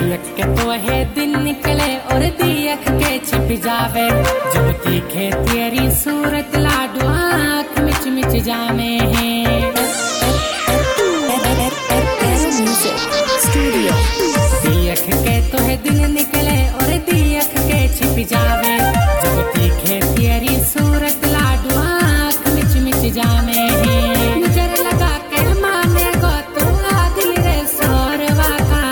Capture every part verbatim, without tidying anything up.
देख के तो है दिन निकले और दियख के छिप जावे, जब दिखे तेरी सूरत लाडो आँख मिच मिच जामे हैं। दियख के तो है दिन निकले और दियख के छिप जावे, जब दिखे तेरी सूरत लाडो आँख मिच मिच जामे हैं। नजर लगा के माने गो तू आदिल रे सोरवा का,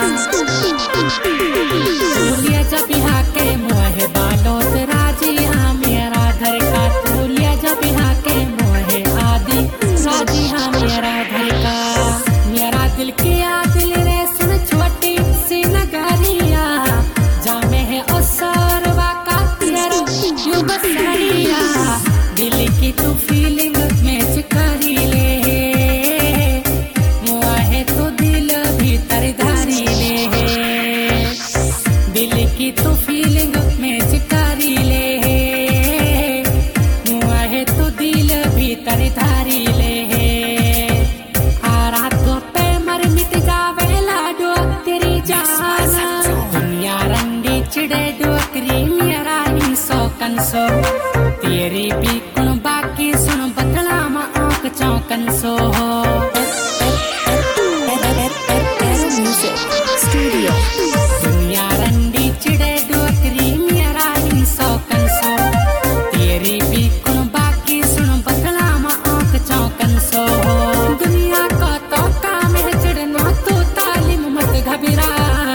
तूलिया जब यहाँ के मोहे बालों से राजी हाँ मेरा घर का, तूलिया जब यहाँ के मोहे आदि राजी हाँ मेरा घर का। मेरा दिल किया दिल रे सुन छोटी सी नगरिया, जामे है ओ सोरवा का तेरा यू बसरिया, दिल की तू फीलिंग मैच करी ले, मोहे तो दिल भीतर धारी ले, दिल की तो फीलिंग मैच करी ले, मुआहे तो दिल भीतर धारी ले। आरा तो पे मर मिट जावे लाडो तेरी जाना, दुनिया रंडी चिड़े डोकरी मेरा ही सौ कंसो, तेरी भी कुण बाकी सुन बदला मा आँख चौकन सो हो। दुनिया रंडी चिड़े डोकरी मेरा ही सौ कंसो, तेरी भी कुण बाकी सुन बदला मा आँख चौकन सो हो। दुनिया को तो काम है चिड़नो तू तालिम मत घबरा,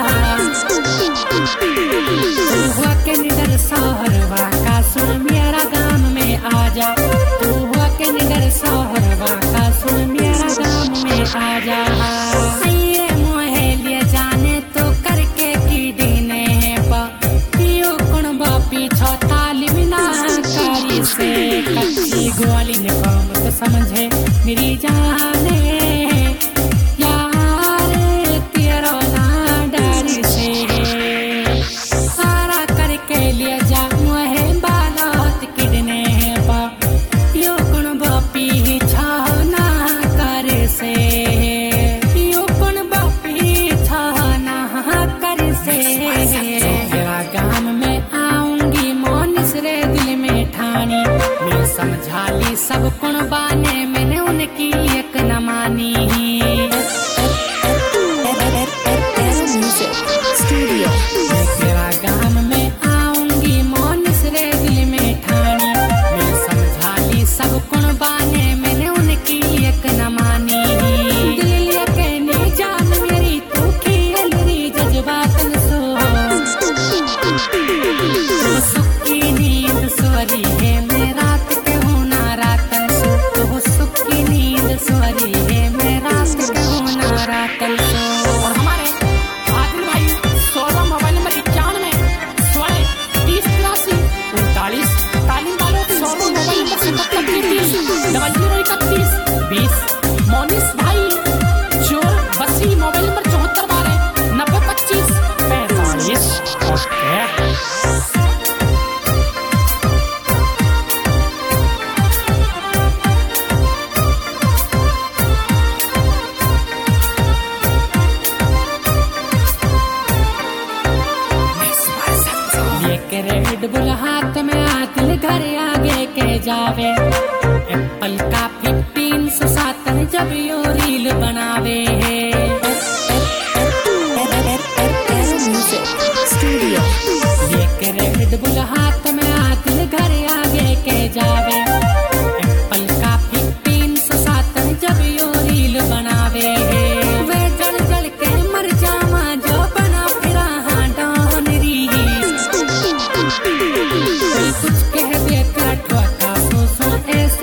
तू हुआ के निडर सोहरवा का सुन मेरा गाम में आजा, तू हुआ के निडर सोहरवा का सुन मेरा गाम में आजा। कच्ची ग्वाली ने काम तो समझे मेरी जाने यार तेरा ना डर से, सारा करके लिया जा मुहे बालात किडने पा, यो कुण बापी छाना कर से, यो कुण बापी छाना कर से। तेरा गाम में आऊंगी मोनिस रे दिल में ठानी, मैं समझा ली सब कुण बाने मैंने उनकी एक न मानी। तेरा गाम में आऊंगी मोनिस रे दिल में ठानी, मैं समझा ली सब कुण बाने मैंने उनकी एक न मानी। दिल कहने जान मेरी तू खेल रही जज्बातन सो, तो सुखी नींद सोरी है मैं रात के होना रातन सो, तो सुखी नींद सोरी है मैं रात के होना रातन सो। और हमारे आदिल भाई सोलह मोबाइल नंबर इक्यानवे सोलह तीस तिरासी उनतालीस, तालीम वालों सोलह मोबाइल नंबर सतहत्तर तीस डबल जीरो इकतीस बीस, मोनिस भाई चोर बसी मोबाइल नंबर चौहत्तर बारह नब्बे पच्चीस पैंतालीस। रेड बुल हाथ में आदिल घर आगे के जावे, एप्पल का फिफ्टीन सौ सातन जब यो रील बनावे है। रेड बुल हाथ में आदिल घर आगे के जावे, एप्पल का फिफ्टीन सौ सातन जब यो रील बनावे है। वे जल जल के मर जावा जो बना फिरा हाँ डॉन री, कुछ कह दे कर ठोका सो सो ऐसे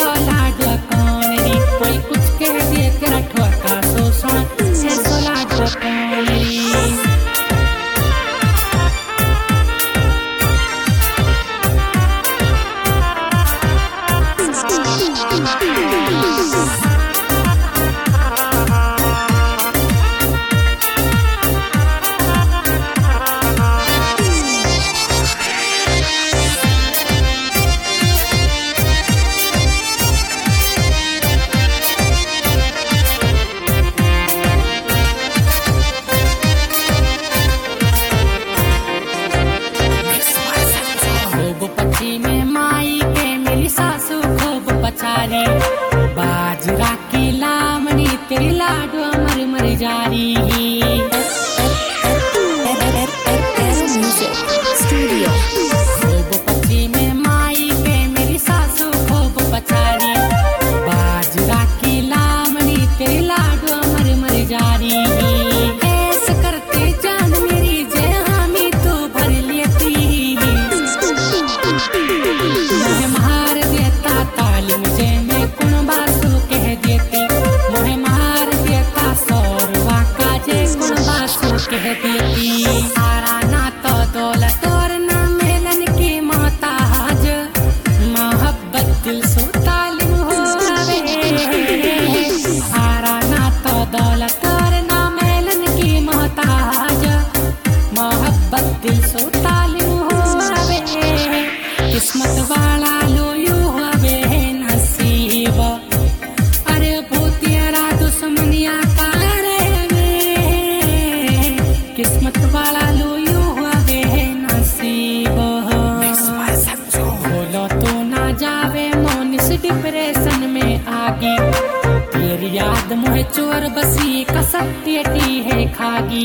बेटी। सारा ना तो दौलत और ना मेलन की मोहताज, मोहब्बत दिल सो तालिम होवे। सारा ना तो दौलत और ना मेलन की मोहताज, मोहब्बत दिल सो तालिम होवे। किस्मत वाला लोयू होवे नसीब, अरे भूतियारा दुश्मनिया कारे में। किस्मत वाला लोयू होवे नसीब। बोलो तो ना जावे मोनिस डिप्रेशन में आगी, तेरी याद मुझे चोर बसी कसट्टी है खागी।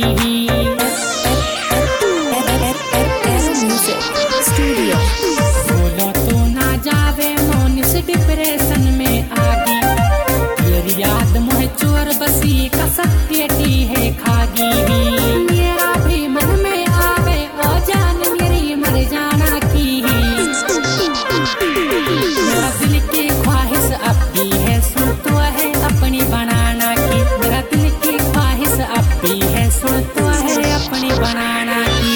बोलो तो ना जावे मोनिस डिप्रेशन में आगी, तेरी याद मुझे चोर बसी कसट्टी है खागी। मेरा भी मन में आवे ओ जान मेरी मर जाना की। मेरा दिल की ख्वाहिश अब भी है सुन तो है अपनी बनाना की। मेरा दिल की ख्वाहिश अब भी है सुन तो है अपनी बनाना की।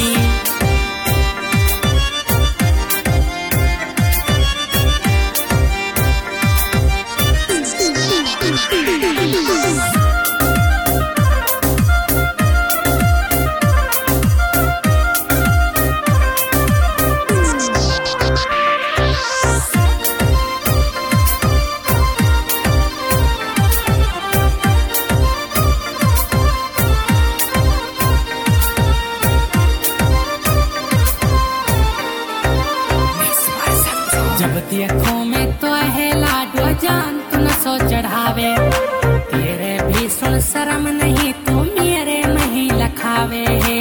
जब देखो में तो है लाडो जान तू न सो चढ़ावे, तेरे भी सुन शर्म नहीं तू मेरे नहीं लखावे।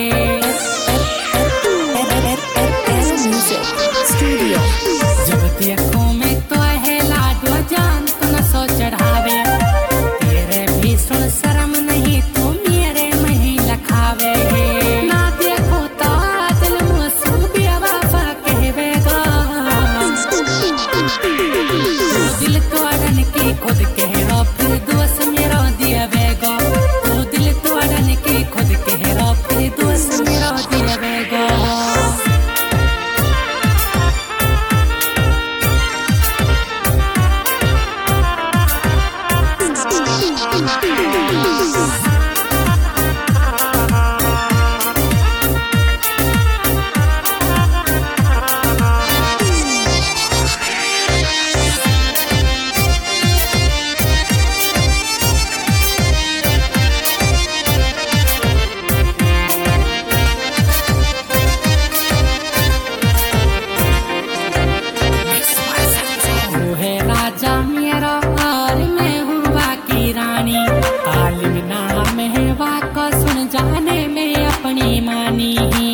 जब देखो में तो है लाडो जान तू न सो चढ़ावे, तेरे भी सुन शर्म नहीं तू मेरे नहीं लखावे। ना देखो तो दिल मुझसे बेवफा कहवेगा, दिल तोड़न की खुद कहरो फिर दोस्त मेरा दिया बेगो। तो दिल तोड़न की खुद कहरो फिर दोस्त मेरा दिया बेगो। राजा मेरा और मैं हूँ बाकी रानी, कालिम नाम है वाको सुन जाने में अपनी मानी।